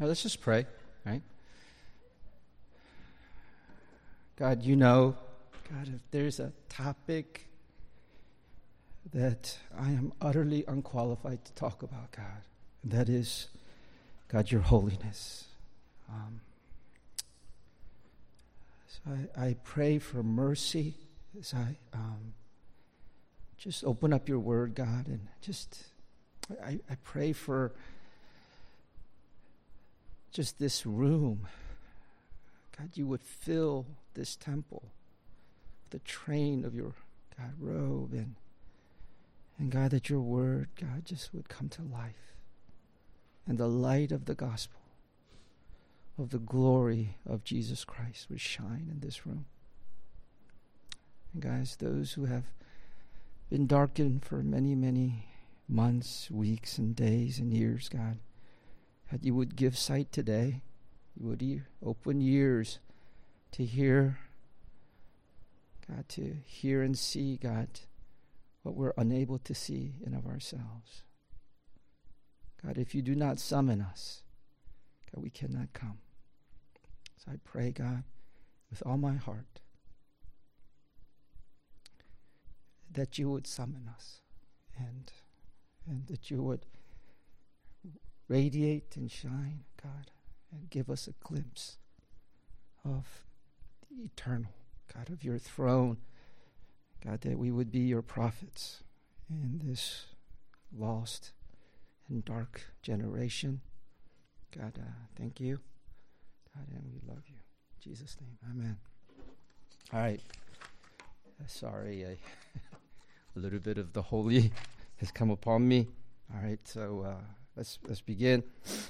Now, let's just pray, right? God, you know, God, if there's a topic that I am utterly unqualified to talk about, God, and that is, God, your holiness. So I pray for mercy as I just open up your word, God, and just I pray for just this room. God, you would fill this temple with the train of your, God, robe, and God, that your word, God, just would come to life, and the light of the gospel, of the glory of Jesus Christ would shine in this room. And guys, those who have been darkened for many, many months, weeks, and days, and years, God, that you would give sight today. You would open ears to hear, God, to hear and see, God, what we're unable to see in of ourselves. God, if you do not summon us, God, we cannot come. So I pray, God, with all my heart, that you would summon us and that you would radiate and shine, God, and give us a glimpse of the eternal, God, of your throne. God, that we would be your prophets in this lost and dark generation. God, thank you. God, and we love you. In Jesus' name, amen. All right. Sorry, a little bit of the holy has come upon me. All right, so let's begin.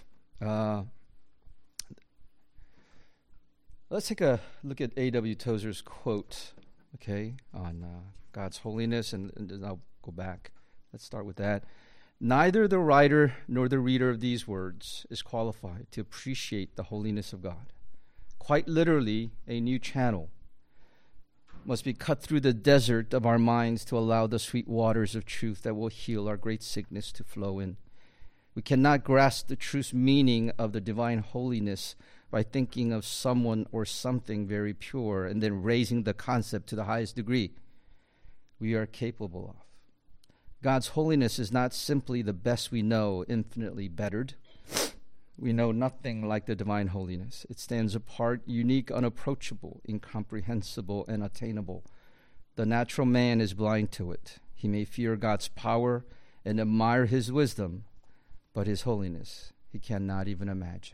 Let's take a look at A.W. Tozer's quote, okay, on God's holiness, and then I'll go back. Let's start with that. Neither the writer nor the reader of these words is qualified to appreciate the holiness of God. Quite literally, a new channel must be cut through the desert of our minds to allow the sweet waters of truth that will heal our great sickness to flow in. We cannot grasp the true meaning of the divine holiness by thinking of someone or something very pure and then raising the concept to the highest degree we are capable of. God's holiness is not simply the best we know, infinitely bettered. We know nothing like the divine holiness. It stands apart, unique, unapproachable, incomprehensible, and attainable. The natural man is blind to it. He may fear God's power and admire his wisdom, but his holiness he cannot even imagine.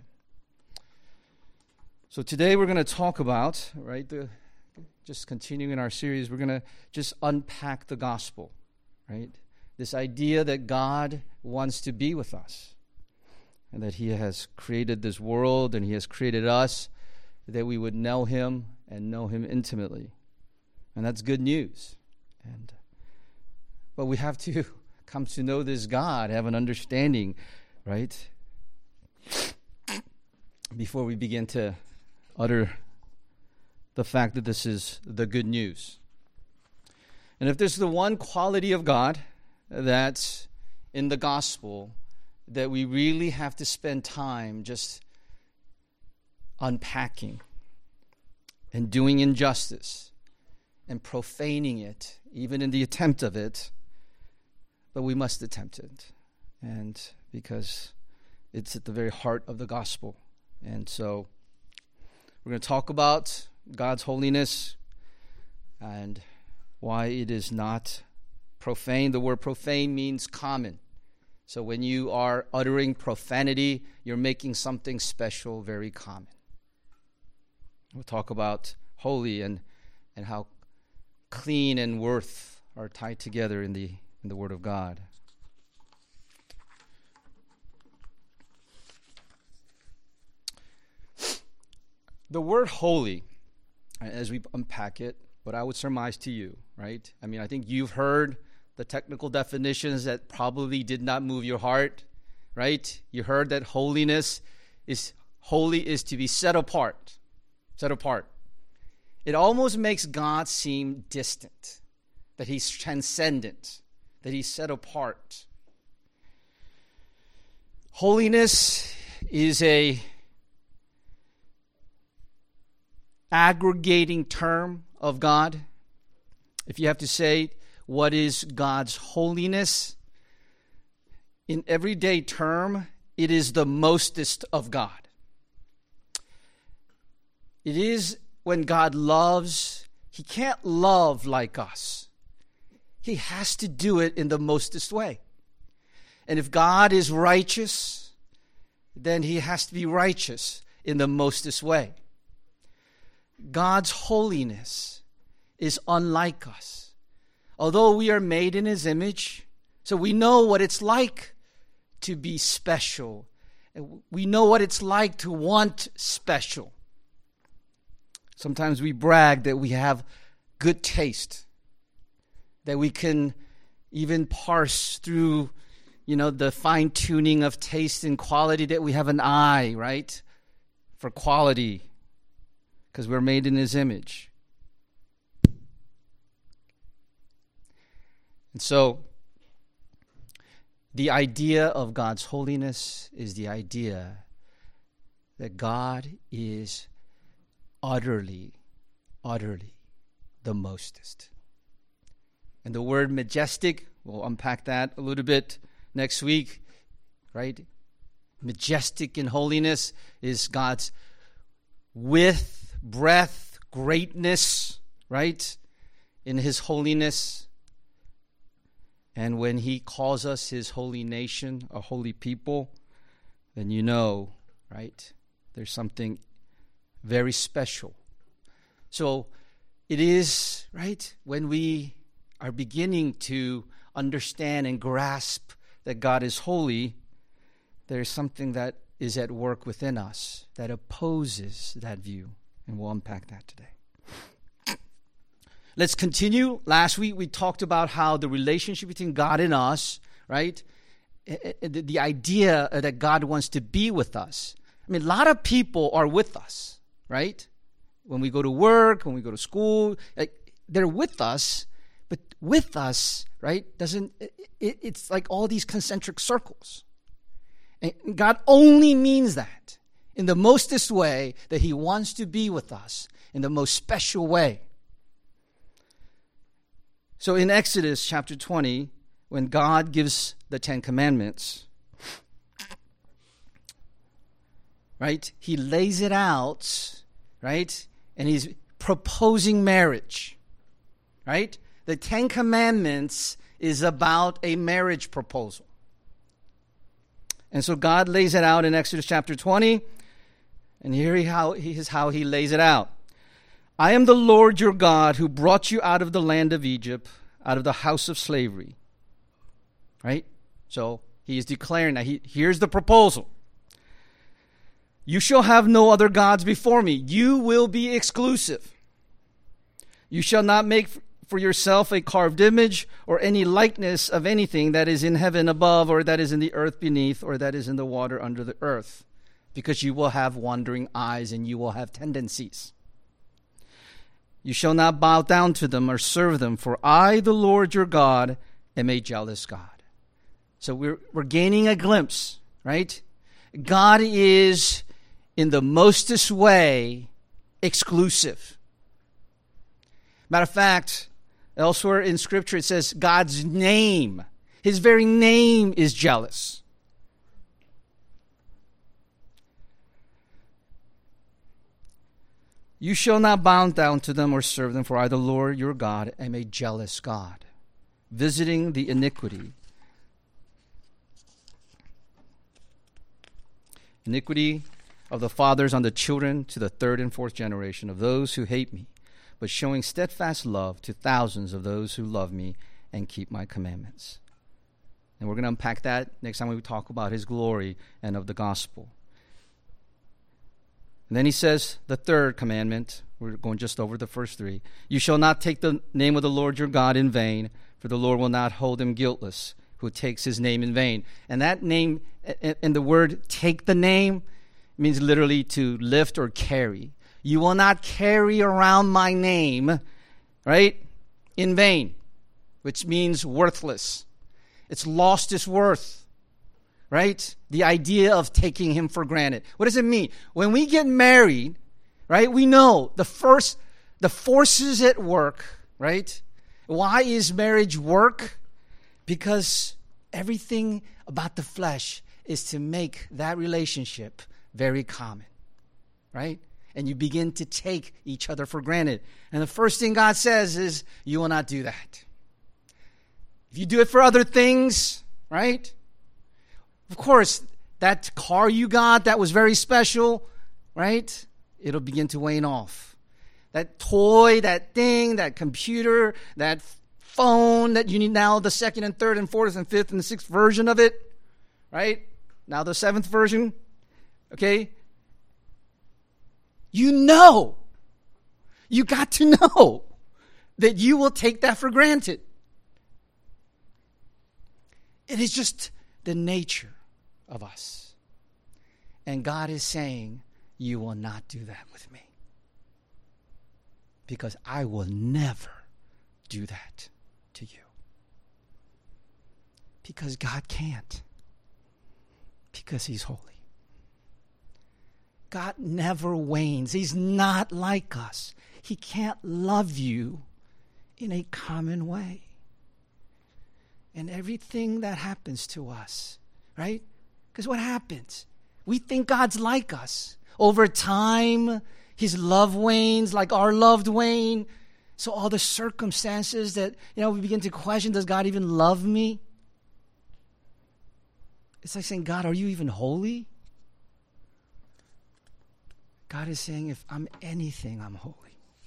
So today we're going to talk about, right, just continuing our series, we're going to just unpack the gospel, right? This idea that God wants to be with us and that he has created this world and he has created us, that we would know him and know him intimately. And that's good news. But we have to come to know this God, have an understanding, right, before we begin to utter the fact that this is the good news. And if there's the one quality of God that's in the gospel that we really have to spend time just unpacking and doing injustice and profaning it, even in the attempt of it, but we must attempt it, and because it's at the very heart of the gospel. And so we're going to talk about God's holiness and why it is not profane. The word profane means common. So when you are uttering profanity, you're making something special very common. We'll talk about holy and how clean and worth are tied together in the Word of God. The word holy, as we unpack it, what I would surmise to you, right? I mean, I think you've heard the technical definitions that probably did not move your heart, right? You heard that holiness is to be set apart. Set apart. It almost makes God seem distant, that he's transcendent, that he's set apart. Holiness is a aggregating term of God. If you have to say what is God's holiness, in everyday term, it is the mostest of God. It is when God loves, He can't love like us. He has to do it in the mostest way. And if God is righteous, then He has to be righteous in the mostest way. God's holiness is unlike us. Although we are made in His image, so we know what it's like to be special. We know what it's like to want special. Sometimes we brag that we have good taste, that we can even parse through, the fine-tuning of taste and quality, that we have an eye, right, for quality, because we're made in His image. And so, the idea of God's holiness is the idea that God is utterly the mostest. And the word majestic, we'll unpack that a little bit next week, right? Majestic in holiness is God's width, breadth, greatness, right? In His holiness. And when He calls us His holy nation, a holy people, then right? There's something very special. So it is, right, when we are beginning to understand and grasp that God is holy, there's something that is at work within us that opposes that view. And we'll unpack that today. Let's continue. Last week we talked about how the relationship between God and us, right? The idea that God wants to be with us. I mean, a lot of people are with us, right? When we go to work, when we go to school, they're with us, but with us, right, it's like all these concentric circles. And God only means that in the mostest way, that He wants to be with us in the most special way. So in Exodus chapter 20, when God gives the Ten Commandments, right, He lays it out, right, and He's proposing marriage, right? The Ten Commandments is about a marriage proposal. And so God lays it out in Exodus chapter 20, and here's how He lays it out. I am the Lord your God who brought you out of the land of Egypt, out of the house of slavery. Right? So He is declaring that here's the proposal. You shall have no other gods before me. You will be exclusive. You shall not make for yourself a carved image or any likeness of anything that is in heaven above, or that is in the earth beneath, or that is in the water under the earth, because you will have wandering eyes and you will have tendencies. You shall not bow down to them or serve them, for I, the Lord your God, am a jealous God. So we're gaining a glimpse, right? God is, in the mostest way, exclusive. Matter of fact, elsewhere in Scripture it says God's name, His very name is jealous. You shall not bow down to them or serve them, for I, the Lord your God, am a jealous God, visiting the iniquity of the fathers on the children to the third and fourth generation of those who hate me, but showing steadfast love to thousands of those who love me and keep my commandments. And we're going to unpack that next time we talk about His glory and of the gospel. And then He says the third commandment, we're going just over the first three. You shall not take the name of the Lord your God in vain, for the Lord will not hold him guiltless who takes His name in vain. And that name, and the word take the name, means literally to lift or carry. You will not carry around my name, right, in vain, which means worthless. It's lost its worth. right? The idea of taking him for granted. What does it mean? When we get married, right, we know the forces at work, right? Why is marriage work? Because everything about the flesh is to make that relationship very common, right? And you begin to take each other for granted. And the first thing God says is, you will not do that. If you do it for other things, right? Of course, that car you got that was very special, right? It'll begin to wane off. That toy, that thing, that computer, that phone that you need now, the second and third and fourth and fifth and the sixth version of it, right? Now the seventh version, okay? You got to know that you will take that for granted. It is just the nature of us. And God is saying, you will not do that with me. Because I will never do that to you. Because God can't. Because he's holy. God never wanes. He's not like us. He can't love you in a common way. And everything that happens to us, right? Because what happens? We think God's like us. Over time, his love wanes like our love wane. So all the circumstances that, we begin to question, does God even love me? It's like saying, God, are you even holy? God is saying, if I'm anything, I'm holy.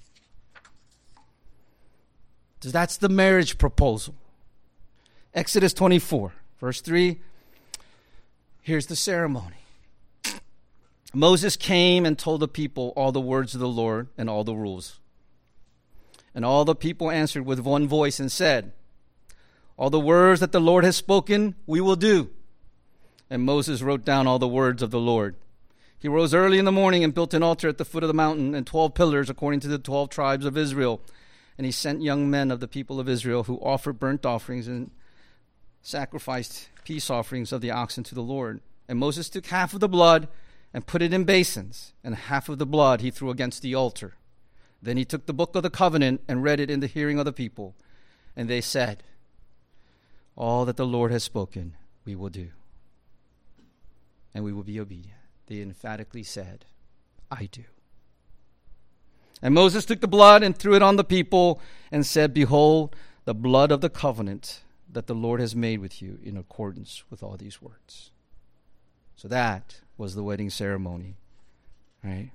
So that's the marriage proposal. Exodus 24, verse 3. Here's the ceremony. Moses came and told the people all the words of the Lord and all the rules. And all the people answered with one voice and said, all the words that the Lord has spoken, we will do. And Moses wrote down all the words of the Lord. He rose early in the morning and built an altar at the foot of the mountain and 12 pillars according to the 12 tribes of Israel. And he sent young men of the people of Israel who offered burnt offerings and sacrificed peace offerings of the oxen to the Lord. And Moses took half of the blood and put it in basins, and half of the blood he threw against the altar. Then he took the book of the covenant and read it in the hearing of the people. And they said, all that the Lord has spoken, we will do. And we will be obedient. They emphatically said, I do. And Moses took the blood and threw it on the people and said, behold, the blood of the covenant that the Lord has made with you in accordance with all these words. So that was the wedding ceremony, right?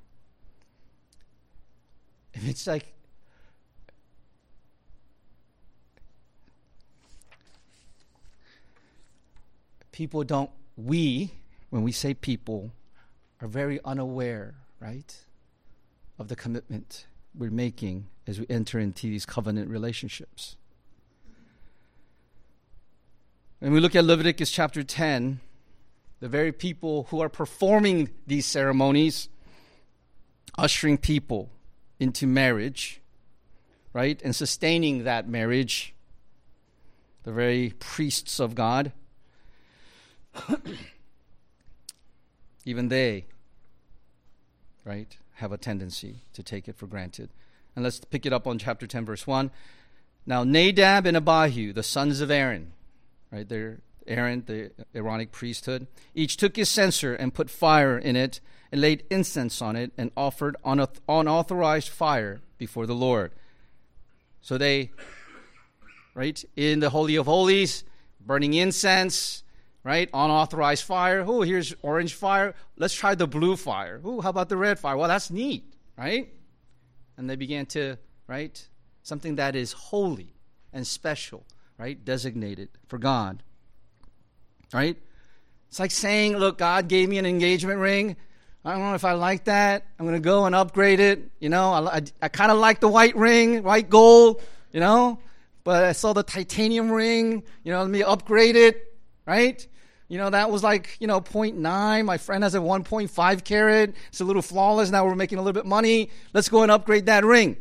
And it's like, when we say people, are very unaware, right, of the commitment we're making as we enter into these covenant relationships. When we look at Leviticus chapter 10, the very people who are performing these ceremonies, ushering people into marriage, right, and sustaining that marriage, the very priests of God, even they, right, have a tendency to take it for granted. And let's pick it up on chapter 10, verse 1. Now Nadab and Abihu, the sons of Aaron, right, they're Aaron, the Aaronic priesthood, each took his censer and put fire in it and laid incense on it and offered unauthorized fire before the Lord. So they, right, in the Holy of Holies, burning incense, right, unauthorized fire. Oh, here's orange fire. Let's try the blue fire. Oh, how about the red fire? Well, that's neat, right? And they began to, right, something that is holy and special, right, designated for God. Right? It's like saying, look, God gave me an engagement ring. I don't know if I like that. I'm going to go and upgrade it. I kind of like the white ring, white gold, but I saw the titanium ring, let me upgrade it, right? That was like, 0.9. My friend has a 1.5 carat. It's a little flawless. Now we're making a little bit of money. Let's go and upgrade that ring.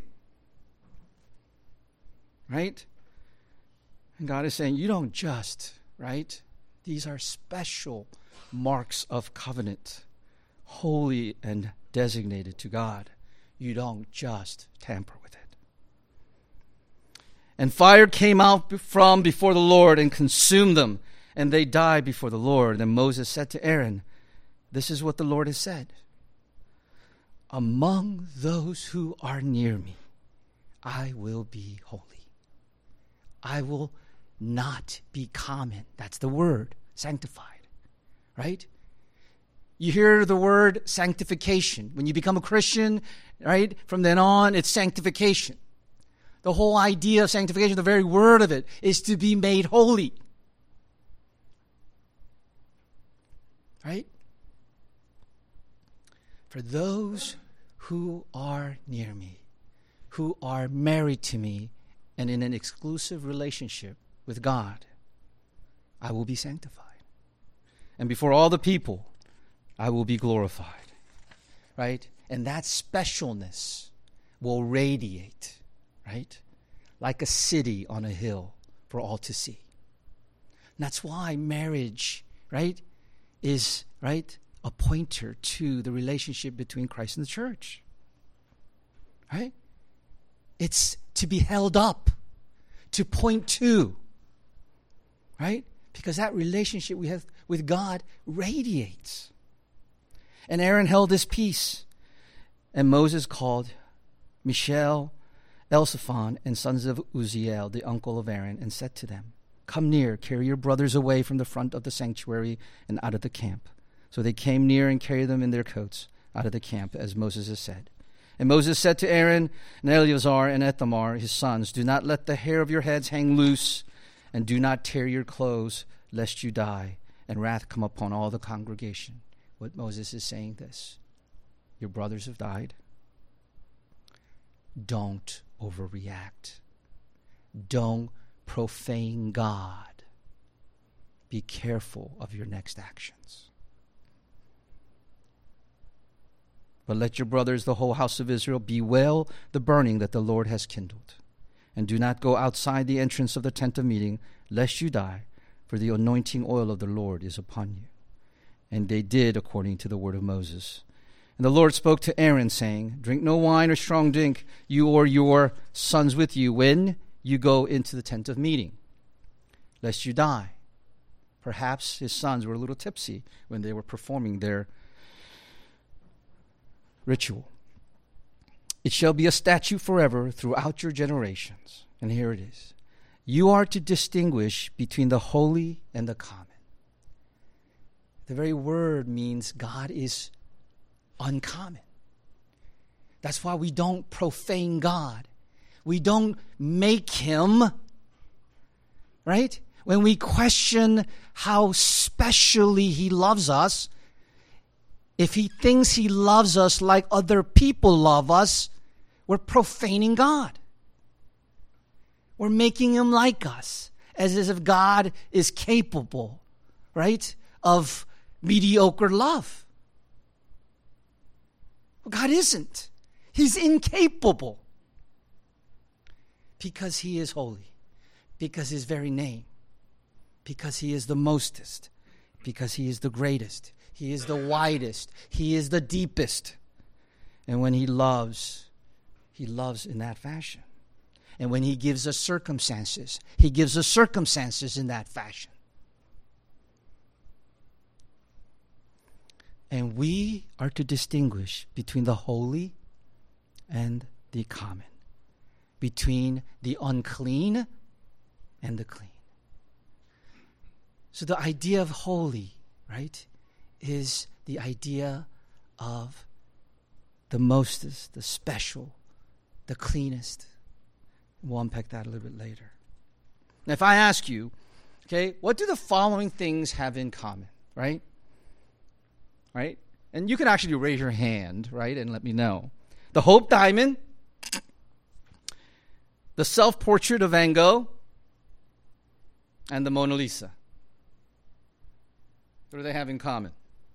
Right? And God is saying, you don't just, right, These are special marks of covenant, holy and designated to God. You don't just tamper with it. And fire came out from before the Lord and consumed them, and they died before the Lord. And Moses said to Aaron, this is what the Lord has said. Among those who are near me, I will be holy. I will not be common. That's the word, sanctified, right? You hear the word sanctification. When you become a Christian, right, from then on, it's sanctification. The whole idea of sanctification, the very word of it, is to be made holy. Right? For those who are near me, who are married to me, and in an exclusive relationship with God, I will be sanctified. And before all the people, I will be glorified. Right? And that specialness will radiate, right? Like a city on a hill for all to see. And that's why marriage, right, is, right, a pointer to the relationship between Christ and the church. Right? It's to be held up, to point to, right? Because that relationship we have with God radiates. And Aaron held his peace, and Moses called Mishael, Elzaphan, and sons of Uzziel, the uncle of Aaron, and said to them, come near, carry your brothers away from the front of the sanctuary and out of the camp. So they came near and carried them in their coats out of the camp, as Moses has said. And Moses said to Aaron and Eleazar and Ithamar, his sons, do not let the hair of your heads hang loose, and do not tear your clothes, lest you die, and wrath come upon all the congregation. What Moses is saying this, your brothers have died. Don't overreact. Don't profane God. Be careful of your next actions. But let your brothers, the whole house of Israel, bewail the burning that the Lord has kindled. And do not go outside the entrance of the tent of meeting, lest you die, for the anointing oil of the Lord is upon you. And they did according to the word of Moses. And the Lord spoke to Aaron, saying, drink no wine or strong drink, you or your sons with you, when you go into the tent of meeting, lest you die. Perhaps his sons were a little tipsy when they were performing their ritual. It shall be a statute forever throughout your generations. And here it is. You are to distinguish between the holy and the common. The very word means God is uncommon. That's why we don't profane God. We don't make him, right? When we question how specially he loves us, if he thinks he loves us like other people love us, we're profaning God. We're making him like us, as if God is capable, right, of mediocre love. God isn't. He's incapable. Because he is holy. Because his very name. Because he is the mostest. Because he is the greatest. He is the widest. He is the deepest. And when he loves in that fashion. And when he gives us circumstances, he gives us circumstances in that fashion. And we are to distinguish between the holy and the common, between the unclean and the clean. So the idea of holy, right, is the idea of the mostest, the special, the cleanest. We'll unpack that a little bit later. Now, if I ask you, okay, what do the following things have in common, right? Right? And you can actually raise your hand, right, and let me know. The Hope Diamond, the self-portrait of Van Gogh, and the Mona Lisa. What do they have in common?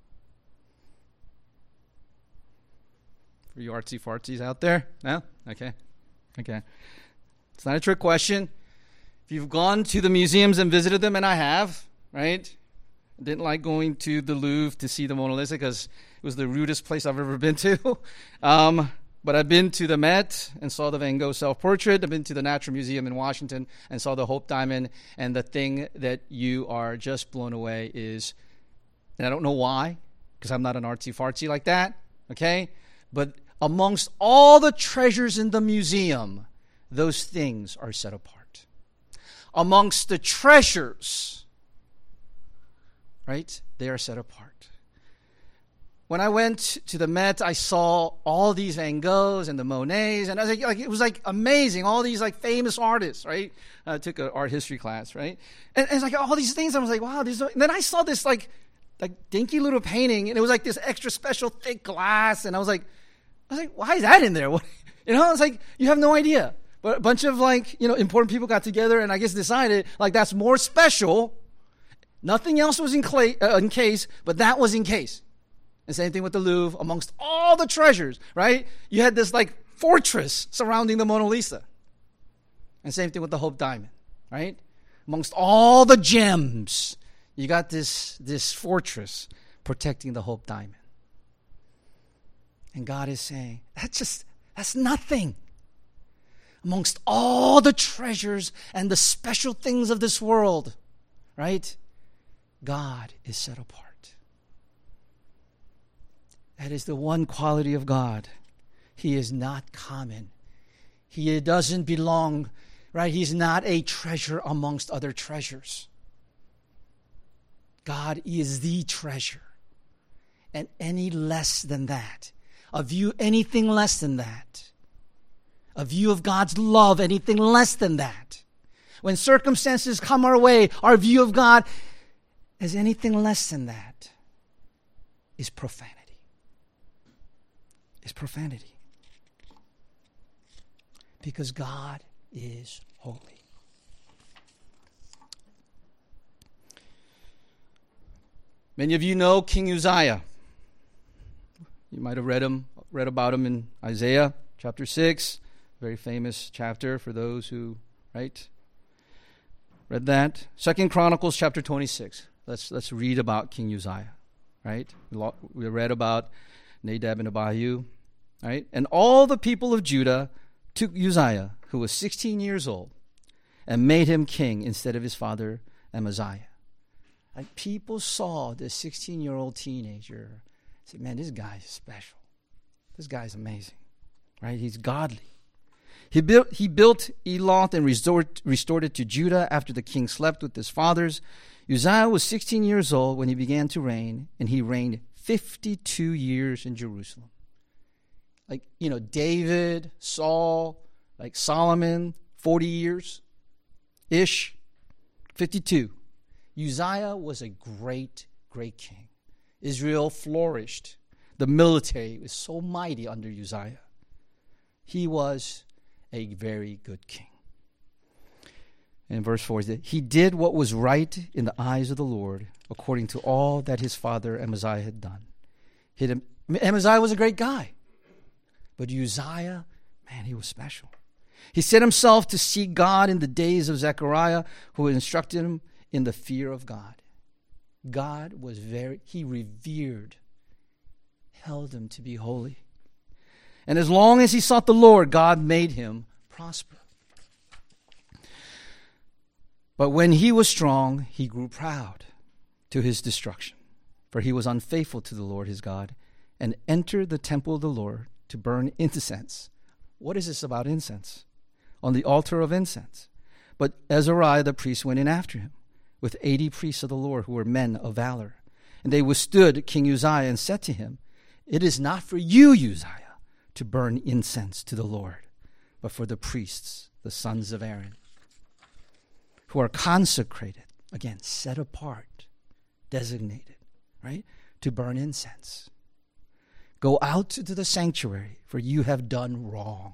For you artsy-fartsies out there? No? Okay. It's not a trick question. If you've gone to the museums and visited them, and I have, right? Didn't like going to the Louvre to see the Mona Lisa because it was the rudest place I've ever been to. But I've been to the Met and saw the Van Gogh self-portrait. I've been to the Natural Museum in Washington and saw the Hope Diamond. And the thing that you are just blown away is, and I don't know why, because I'm not an artsy-fartsy like that, okay? But amongst all the treasures in the museum, those things are set apart. Amongst the treasures, right, they are set apart. When I went to the Met, I saw all these Van Goghs and the Monets, and I was like it was like amazing. All these like famous artists, right? I took an art history class, right? And it's like all these things. I was like, wow. And then I saw this like dinky little painting, and it was like this extra special thick glass, and I was like, why is that in there? What, it's like you have no idea. But a bunch of like important people got together, and I guess decided like that's more special. Nothing else was in case, but that was in case. And same thing with the Louvre. Amongst all the treasures, right? You had this like fortress surrounding the Mona Lisa. And same thing with the Hope Diamond, right? Amongst all the gems, you got this fortress protecting the Hope Diamond. And God is saying, that's nothing. Amongst all the treasures and the special things of this world, right? God is set apart. That is the one quality of God. He is not common. He doesn't belong, right? He's not a treasure amongst other treasures. God is the treasure. And any less than that, a view anything less than that, a view of God's love anything less than that, when circumstances come our way, our view of God as anything less than that is profanity. Is profanity. Because God is holy. Many of you know King Uzziah. You might have read about him in Isaiah chapter 6, very famous chapter for those who, right, read that. 2 Chronicles chapter 26. Let's read about King Uzziah, right? We read about Nadab and Abihu, right? And all the people of Judah took Uzziah, who was 16 years old, and made him king instead of his father Amaziah. And people saw this 16-year-old teenager and said, man, this guy's special. This guy's amazing, right? He's godly. He built Eloth and restored it to Judah after the king slept with his fathers. Uzziah was 16 years old when he began to reign, and he reigned 52 years in Jerusalem. Like, David, Saul, like Solomon, 40 years-ish, 52. Uzziah was a great, great king. Israel flourished. The military was so mighty under Uzziah. He was a very good king. And verse 4 is that he did what was right in the eyes of the Lord, according to all that his father Amaziah had done. Amaziah was a great guy. But Uzziah, man, he was special. He set himself to seek God in the days of Zechariah, who instructed him in the fear of God. God was he revered, held him to be holy. And as long as he sought the Lord, God made him prosper. But when he was strong, he grew proud to his destruction. For he was unfaithful to the Lord his God, and entered the temple of the Lord to burn incense. What is this about incense? On the altar of incense. But Azariah the priest went in after him, with 80 priests of the Lord who were men of valor. And they withstood King Uzziah and said to him, it is not for you, Uzziah, to burn incense to the Lord, but for the priests, the sons of Aaron, who are consecrated, again, set apart, designated, right, to burn incense. Go out to the sanctuary, for you have done wrong.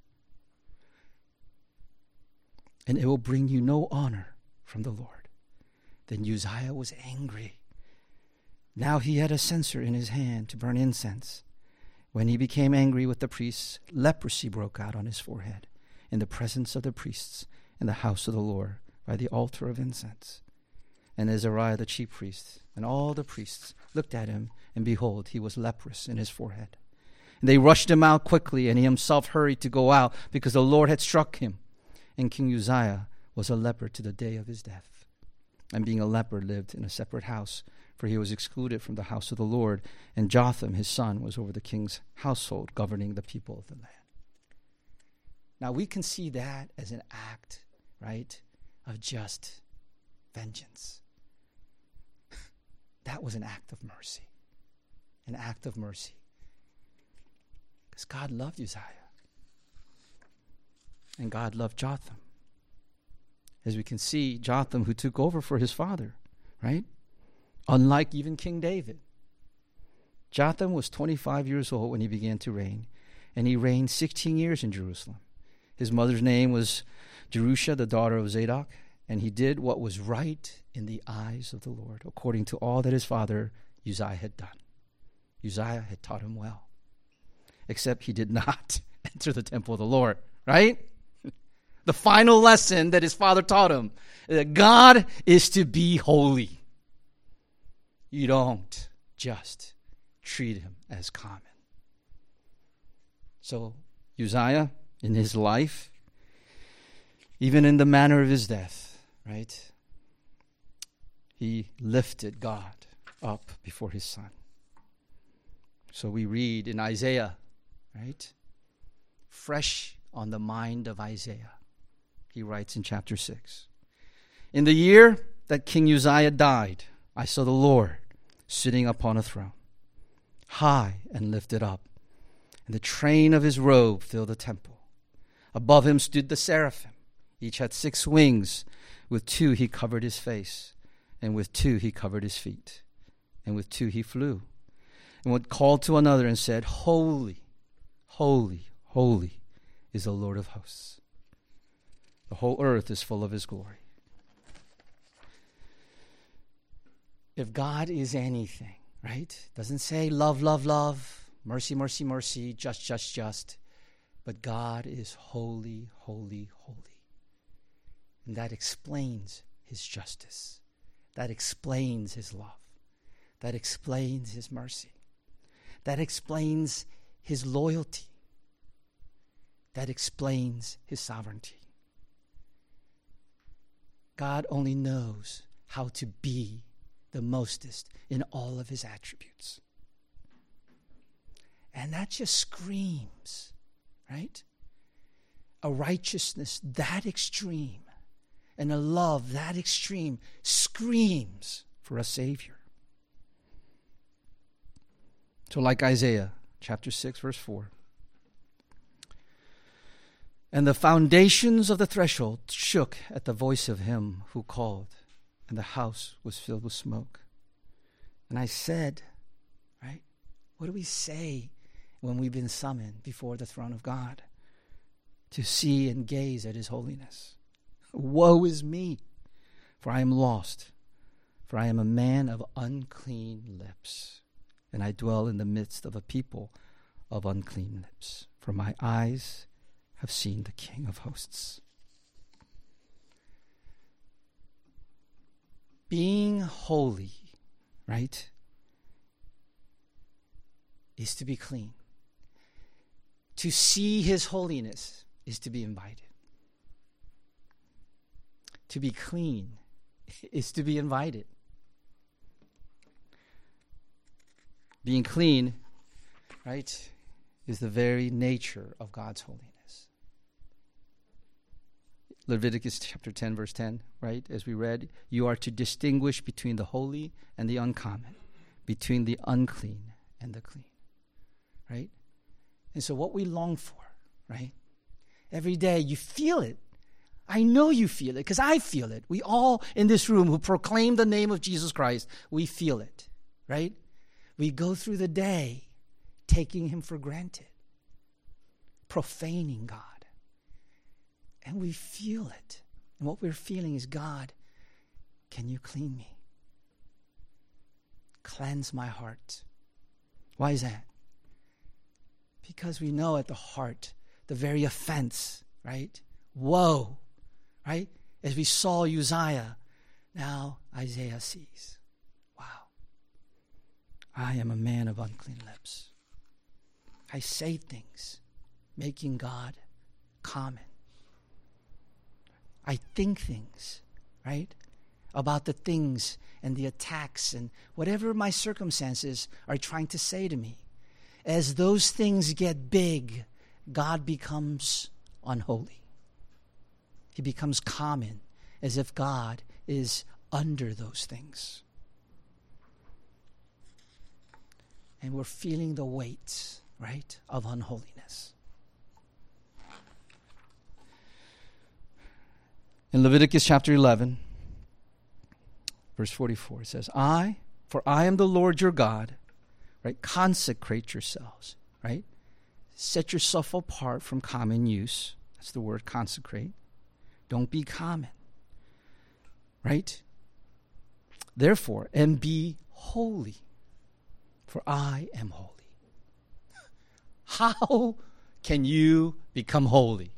And it will bring you no honor from the Lord. Then Uzziah was angry. Now he had a censer in his hand to burn incense. When he became angry with the priests, leprosy broke out on his forehead in the presence of the priests in the house of the Lord by the altar of incense. And Azariah the chief priest And all the priests looked at him, and behold, he was leprous in his forehead. And they rushed him out quickly, and he himself hurried to go out, because the Lord had struck him. And King Uzziah was a leper to the day of his death. And being a leper, lived in a separate house, for he was excluded from the house of the Lord. And Jotham, his son, was over the king's household, governing the people of the land. Now we can see that as an act, right, of just vengeance. That was an act of mercy. An act of mercy. Because God loved Uzziah. And God loved Jotham. As we can see, Jotham, who took over for his father, right? Unlike even King David. Jotham was 25 years old when he began to reign. And he reigned 16 years in Jerusalem. His mother's name was Jerusha, the daughter of Zadok. And he did what was right in the eyes of the Lord, according to all that his father Uzziah had done. Uzziah had taught him well, except he did not enter the temple of the Lord, right? The final lesson that his father taught him, that God is to be holy. You don't just treat him as common. So Uzziah, in his life, even in the manner of his death, right? He lifted God up before his son. So we read in Isaiah, right? Fresh on the mind of Isaiah. He writes in chapter 6. In the year that King Uzziah died, I saw the Lord sitting upon a throne, high and lifted up, and the train of his robe filled the temple. Above him stood the seraphim. Each had 6 wings. With 2 he covered his face, and with 2 he covered his feet, and with 2 he flew. And one called to another and said, Holy, holy, holy is the Lord of hosts. The whole earth is full of his glory. If God is anything, right? Doesn't say love, love, love, mercy, mercy, mercy, just. But God is holy, holy, holy. And that explains his justice. That explains his love. That explains his mercy. That explains his loyalty. That explains his sovereignty. God only knows how to be the mostest in all of his attributes. And that just screams, right? A righteousness that extreme and a love that extreme screams for a Savior. So like Isaiah chapter 6, verse 4. And the foundations of the threshold shook at the voice of him who called, and the house was filled with smoke. And I said, right, what do we say when we've been summoned before the throne of God? To see and gaze at his holiness. Woe is me, for I am lost, for I am a man of unclean lips, and I dwell in the midst of a people of unclean lips, for my eyes have seen the King of hosts. Being holy, right, is to be clean. To see his holiness is to be invited. To be clean is to be invited. Being clean, right, is the very nature of God's holiness. Leviticus chapter 10, verse 10, right, as we read, you are to distinguish between the holy and the uncommon, between the unclean and the clean, right? And so what we long for, right, every day you feel it. I know you feel it because I feel it. We all in this room who proclaim the name of Jesus Christ, we feel it, right? We go through the day taking him for granted, profaning God. And we feel it. And what we're feeling is, God, can you clean me? Cleanse my heart. Why is that? Because we know at the heart, the very offense, right? Woe. Right? As we saw Uzziah, now Isaiah sees. Wow. I am a man of unclean lips. I say things making God common. I think things, right, about the things and the attacks and whatever my circumstances are trying to say to me. As those things get big, God becomes unholy. He becomes common, as if God is under those things. And we're feeling the weight, right, of unholiness. In Leviticus chapter 11, verse 44, it says, For I am the Lord your God, right? Consecrate yourselves, right? Set yourself apart from common use. That's the word, consecrate. Don't be common, right? Therefore, and be holy, for I am holy. How can you become holy?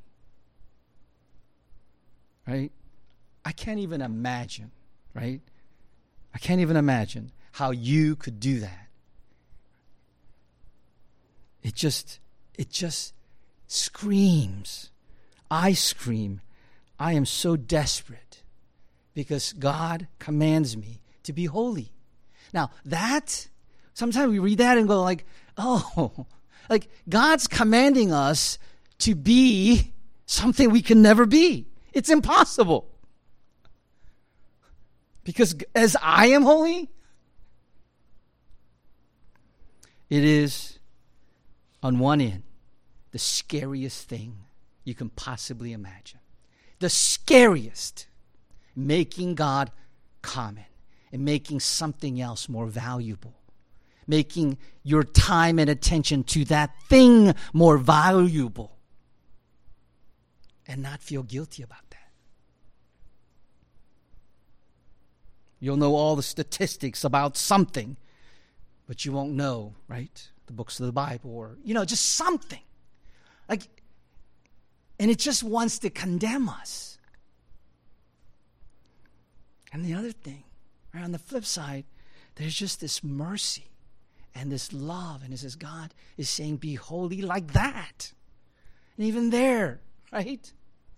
Right? I can't even imagine, right? I can't even imagine how you could do that. It just screams. I scream. I am so desperate because God commands me to be holy. Now that, sometimes we read that and go like, oh, like God's commanding us to be something we can never be. It's impossible. Because as I am holy, it is, on one end, the scariest thing you can possibly imagine. The scariest, making God common and making something else more valuable. Making your time and attention to that thing more valuable. And not feel guilty about that. You'll know all the statistics about something, but you won't know, right? The books of the Bible or, just something. And it just wants to condemn us. And the other thing, right, on the flip side, there's just this mercy and this love. And it says God is saying, be holy like that. And even there, right?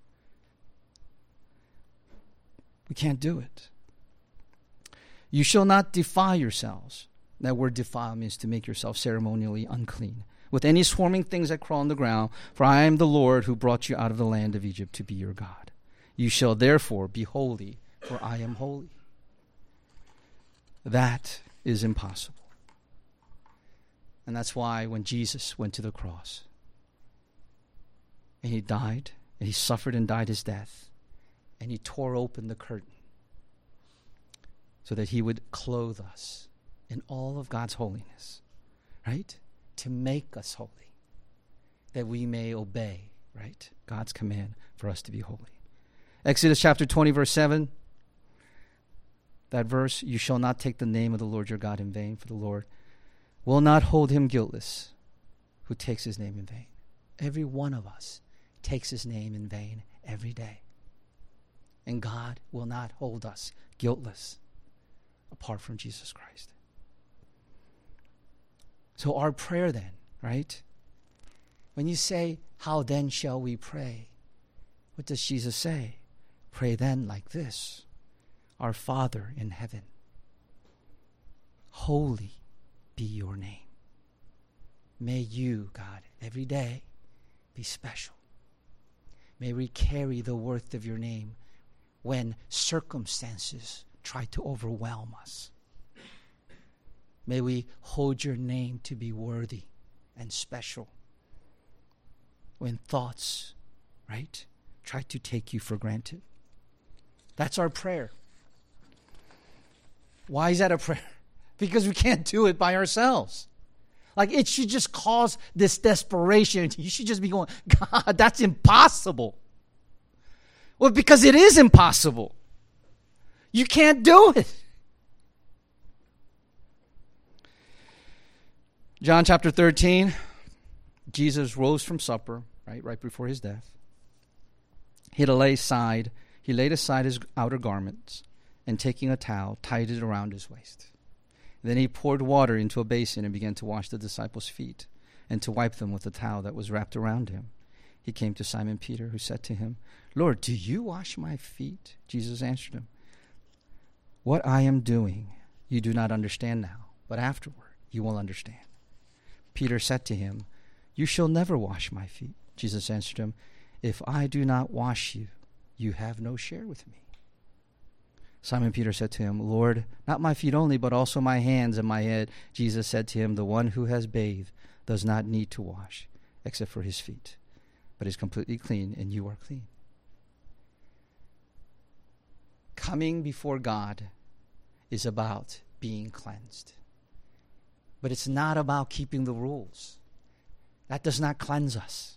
We can't do it. You shall not defile yourselves. That word defile means to make yourself ceremonially unclean. With any swarming things that crawl on the ground, for I am the Lord who brought you out of the land of Egypt to be your God. You shall therefore be holy, for I am holy. That is impossible. And that's why when Jesus went to the cross, and he died, and he suffered and died his death, and he tore open the curtain so that he would clothe us in all of God's holiness, right? To make us holy, that we may obey, right? God's command for us to be holy. Exodus chapter 20, verse 7, that verse, you shall not take the name of the Lord your God in vain, for the Lord will not hold him guiltless who takes his name in vain. Every one of us takes his name in vain every day. And God will not hold us guiltless apart from Jesus Christ. So our prayer then, right? When you say, how then shall we pray? What does Jesus say? Pray then like this. Our Father in heaven, holy be your name. May you, God, every day be special. May we carry the worth of your name when circumstances try to overwhelm us. May we hold your name to be worthy and special when thoughts, right, try to take you for granted. That's our prayer. Why is that a prayer? Because we can't do it by ourselves. Like, it should just cause this desperation. You should just be going, God, that's impossible. Well, because it is impossible. You can't do it. John chapter 13, Jesus rose from supper, right before his death. He laid aside his outer garments, and taking a towel, tied it around his waist. Then he poured water into a basin and began to wash the disciples' feet and to wipe them with the towel that was wrapped around him. He came to Simon Peter, who said to him, "Lord, do you wash my feet?" Jesus answered him, "What I am doing you do not understand now, but afterward you will understand." Peter said to him, "You shall never wash my feet." Jesus answered him, "If I do not wash you, you have no share with me." Simon Peter said to him, "Lord, not my feet only, but also my hands and my head." Jesus said to him, "The one who has bathed does not need to wash, except for his feet, but is completely clean, and you are clean." Coming before God is about being cleansed. But it's not about keeping the rules. That does not cleanse us.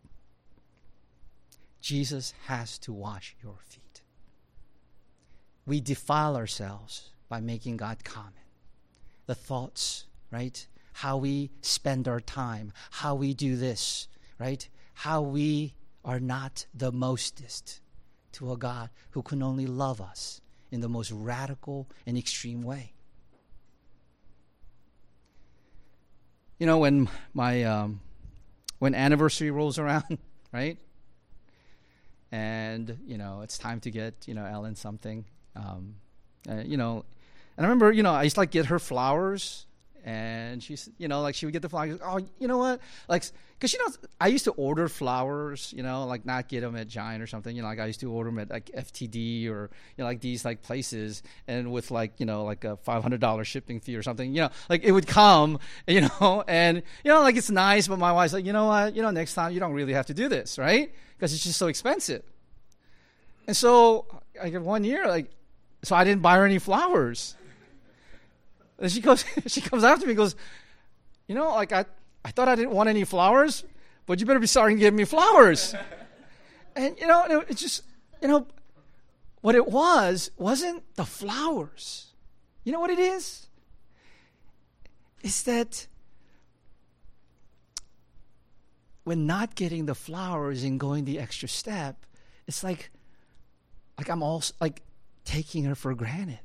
Jesus has to wash your feet. We defile ourselves by making God common. The thoughts, right? How we spend our time, how we do this, right? How we are not the mostest to a God who can only love us in the most radical and extreme way. You know, when my when anniversary rolls around, right? And, you know, it's time to get, Ellen something. And I remember, I used to get her flowers, and she's, she would get the flowers. Oh, you know what? Because, I used to order flowers, not get them at Giant or something. I used to order them at FTD or, these places, and with a $500 shipping fee or something, it would come, and, it's nice, but my wife's like, you know what? Next time you don't really have to do this, right? Because it's just so expensive. And so, 1 year, so I didn't buy her any flowers. And she comes after me and goes, I thought I didn't want any flowers, but you better be starting to give me flowers. And, it's just, what it wasn't the flowers. You know what it is? It's that when not getting the flowers and going the extra step, it's like I'm also taking her for granted,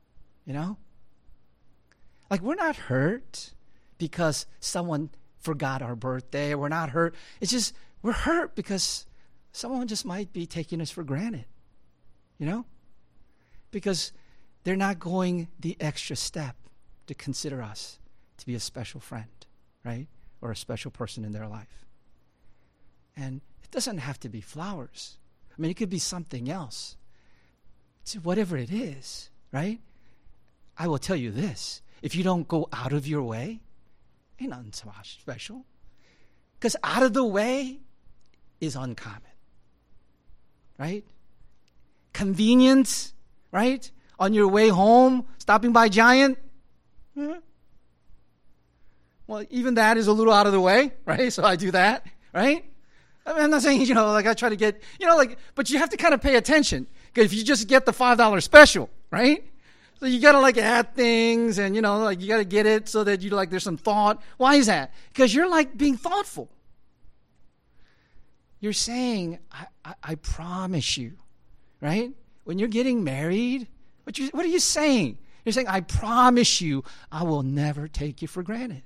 we're not hurt because someone forgot our birthday. We're not hurt. It's just we're hurt because someone just might be taking us for granted, because they're not going the extra step to consider us to be a special friend, right? Or a special person in their life. And it doesn't have to be flowers. I mean, it could be something else. It's whatever it is, right? I will tell you this. If you don't go out of your way, ain't nothing so special. Because out of the way is uncommon, right? Convenience, right? On your way home, stopping by Giant. Well, even that is a little out of the way, right? So I do that, right? I mean, I'm not saying, I try to get, but you have to kind of pay attention. Because if you just get the $5 special, right? So you got to add things and, you got to get it so that there's some thought. Why is that? Because you're being thoughtful. You're saying, I promise you, right? When you're getting married, what are you saying? You're saying, I promise you, I will never take you for granted.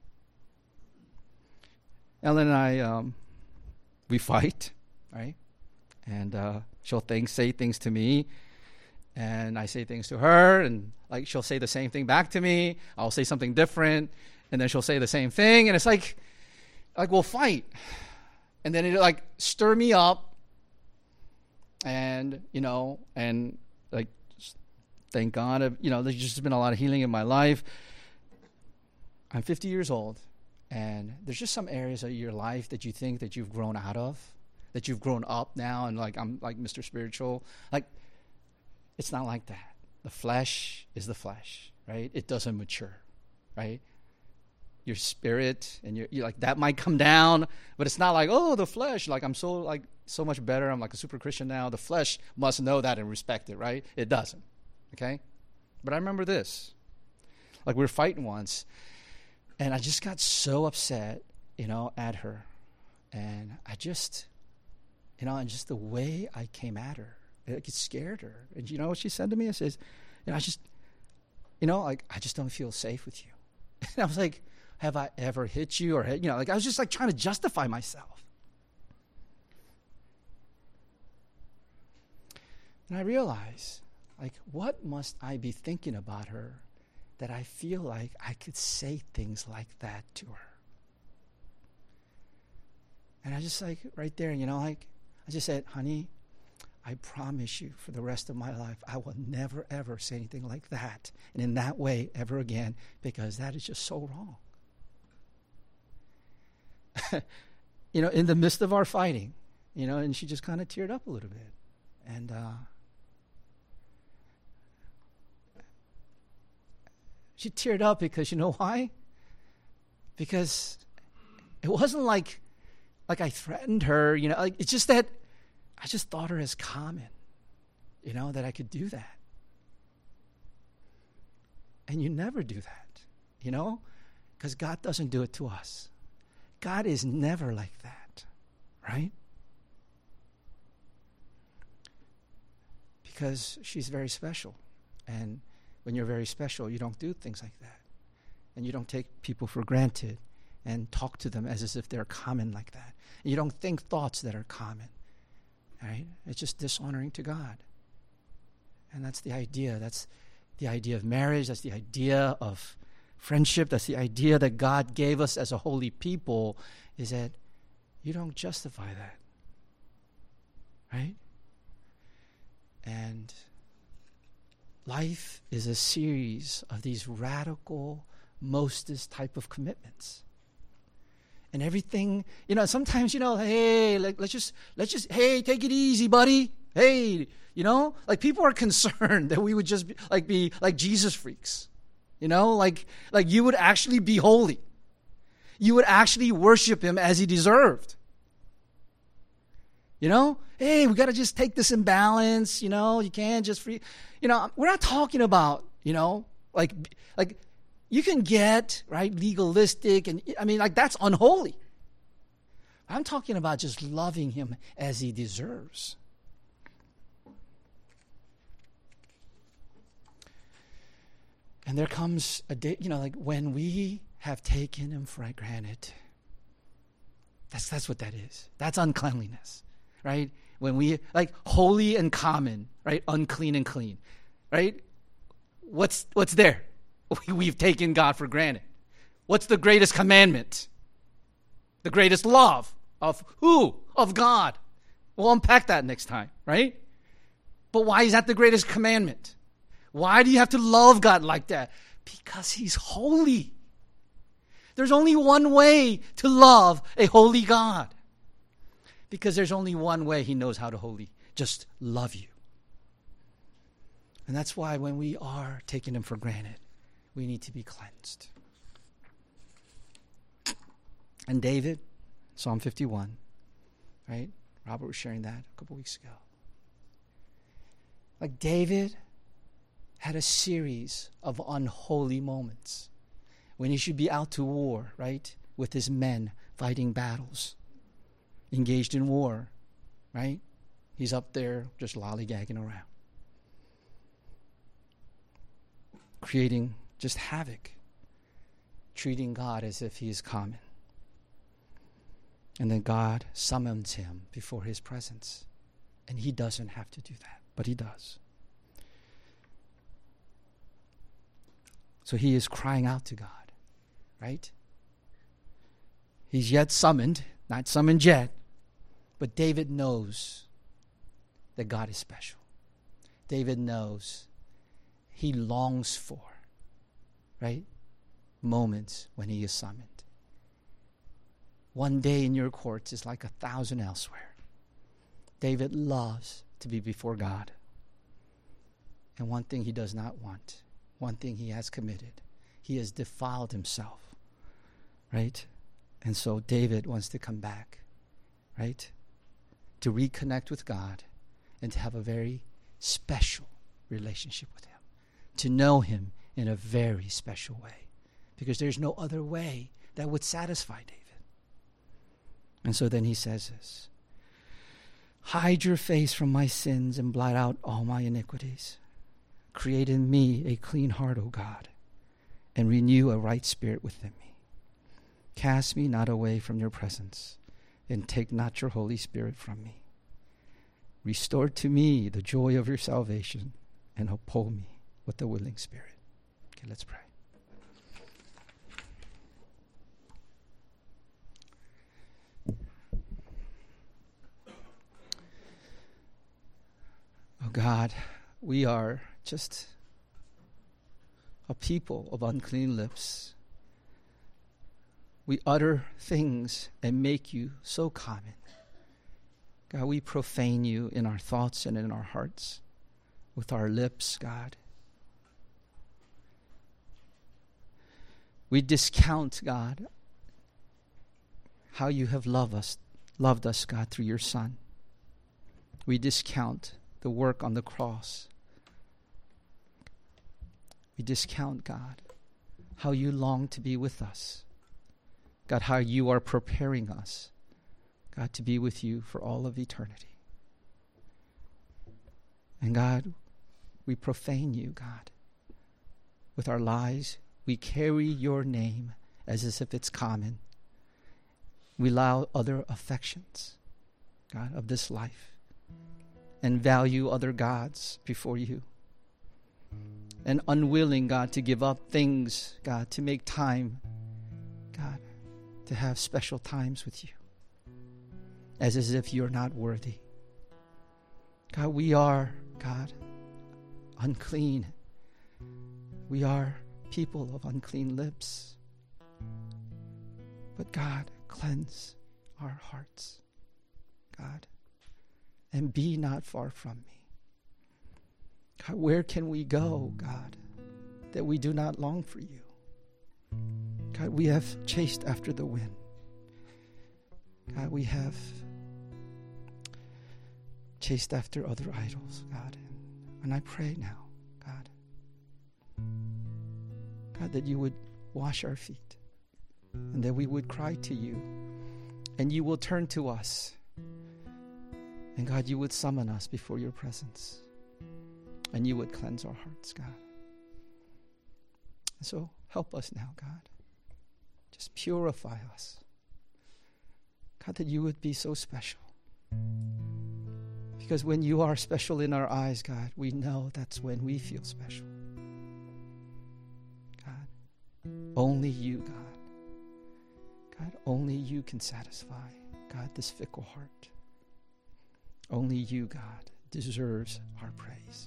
Ellen and I, we fight, right? And she'll say things to me. And I say things to her, and she'll say the same thing back to me. I'll say something different, and then she'll say the same thing, and it's like we'll fight, and then it stir me up, and thank God, there's just been a lot of healing in my life. I'm 50 years old, and there's just some areas of your life that you think that you've grown out of, that you've grown up now, and I'm Mr. Spiritual, It's not like that. The flesh is the flesh, right? It doesn't mature, right? Your spirit and you're that might come down, but it's not the flesh. I'm so much better. I'm a super Christian now. The flesh must know that and respect it, right? It doesn't, okay? But I remember this. We were fighting once, and I just got so upset, at her, and I just, and just the way I came at her. It scared her. And you know what she said to me? It says, like, I just don't feel safe with you. And I was like, have I ever hit you? Or, like, I was just like trying to justify myself. And I realized, like, what must I be thinking about her that I feel like I could say things like that to her? And I just like, right there, like, I just said, honey, I promise you for the rest of my life, I will never, ever say anything like that and in that way ever again, because that is just so wrong. In the midst of our fighting, and she just kind of teared up a little bit. And she teared up because, you know why? Because it wasn't like I threatened her, like, it's just that I just thought her as common, that I could do that. And you never do that, because God doesn't do it to us. God is never like that, right? Because she's very special. And when you're very special, you don't do things like that. And you don't take people for granted and talk to them as if they're common like that. And you don't think thoughts that are common. Right? It's just dishonoring to God. And that's the idea. That's the idea of marriage. That's the idea of friendship. That's the idea that God gave us as a holy people, is that you don't justify that. Right? And life is a series of these radical, Moses type of commitments. And everything, sometimes, hey, let's just, hey, take it easy, buddy. Hey, like, people are concerned that we would just be like Jesus freaks. Like you would actually be holy. You would actually worship him as he deserved. Hey, we got to just take this in balance. You can't just free. We're not talking about, like you can get, right, legalistic, and like, that's unholy. I'm talking about just loving him as he deserves. And there comes a day, like, when we have taken him for granted. That's what that is. That's uncleanliness, right? When we, like, holy and common, right? Unclean and clean, right? What's there? We've taken God for granted. What's the greatest commandment? The greatest love of who? Of God. We'll unpack that next time, right? But why is that the greatest commandment? Why do you have to love God like that? Because he's holy. There's only one way to love a holy God. Because there's only one way he knows how to just love you. And that's why when we are taking him for granted, we need to be cleansed. And David, Psalm 51, right? Robert was sharing that a couple weeks ago. Like, David had a series of unholy moments when he should be out to war, right? With his men fighting battles, engaged in war, right? He's up there just lollygagging around, creating just havoc, treating God as if he is common. And then God summons him before his presence. And he doesn't have to do that, but he does. So he is crying out to God, right? He's yet summoned, not summoned yet, but David knows that God is special. David knows he longs for, right, moments when he is summoned. One day in your courts is like 1,000 elsewhere. David loves to be before God. And one thing he does not want, one thing he has committed, he has defiled himself, right? And so David wants to come back, right? To reconnect with God and to have a very special relationship with him. To know him in a very special way. Because there's no other way that would satisfy David. And so then he says this: hide your face from my sins and blot out all my iniquities. Create in me a clean heart, O God, and renew a right spirit within me. Cast me not away from your presence, and take not your Holy Spirit from me. Restore to me the joy of your salvation, and uphold me with a willing spirit. Okay, let's pray. Oh God, we are just a people of unclean lips. We utter things and make you so common. God, we profane you in our thoughts and in our hearts with our lips, God. We discount, God, how you have loved us, God, through your Son. We discount the work on the cross. We discount, God, how you long to be with us. God, how you are preparing us, God, to be with you for all of eternity. And God, we profane you, God, with our lives. We carry your name as if it's common. We allow other affections, God, of this life, and value other gods before you. And unwilling, God, to give up things, God, to make time, God, to have special times with you, as if you're not worthy. God, we are, God, unclean. We are people of unclean lips. But God, cleanse our hearts, God, and be not far from me. God, where can we go, God, that we do not long for you? God, we have chased after the wind. God, we have chased after other idols, God. And I pray now, God, that you would wash our feet, and that we would cry to you, and you will turn to us. And God, you would summon us before your presence, and you would cleanse our hearts, God. And so help us now, God. Just purify us. God, that you would be so special. Because when you are special in our eyes, God, we know that's when we feel special. God, only you, God. God, only you can satisfy, God, this fickle heart. Only you, God, deserves our praise.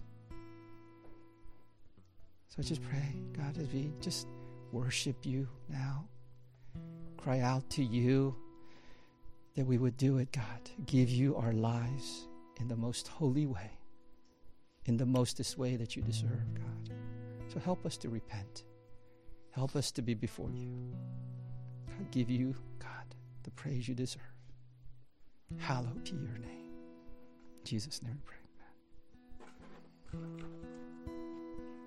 So I just pray, God, as we just worship you now, cry out to you, that we would do it, God, give you our lives in the most holy way, in the mostest way that you deserve, God. So help us to repent. Help us to be before you. God, give you, God, the praise you deserve. Hallowed be your name. In Jesus' name we pray.